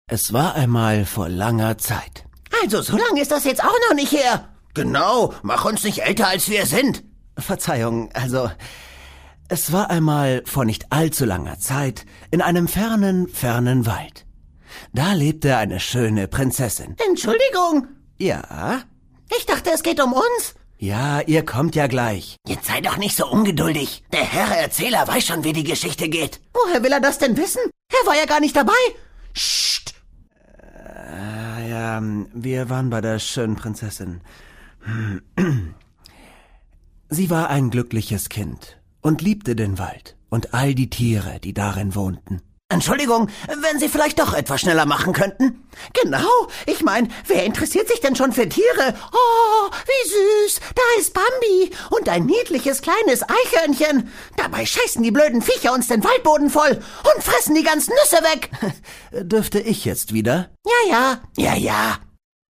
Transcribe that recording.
Es war einmal vor langer Zeit. Also, so lange ist das jetzt auch noch nicht her. Genau, mach uns nicht älter, als wir sind. Verzeihung, also, es war einmal vor nicht allzu langer Zeit in einem fernen, fernen Wald. Da lebte eine schöne Prinzessin. Entschuldigung. Ja? Ich dachte, es geht um uns. Ja, ihr kommt ja gleich. Jetzt sei doch nicht so ungeduldig. Der Herr Erzähler weiß schon, wie die Geschichte geht. Woher will er das denn wissen? Er war ja gar nicht dabei. Psst. Ja, wir waren bei der schönen Prinzessin. Sie war ein glückliches Kind und liebte den Wald und all die Tiere, die darin wohnten. Entschuldigung, wenn Sie vielleicht doch etwas schneller machen könnten? Genau, ich meine, wer interessiert sich denn schon für Tiere? Oh, wie süß, da ist Bambi und ein niedliches kleines Eichhörnchen. Dabei scheißen die blöden Viecher uns den Waldboden voll und fressen die ganzen Nüsse weg. Dürfte ich jetzt wieder? Ja.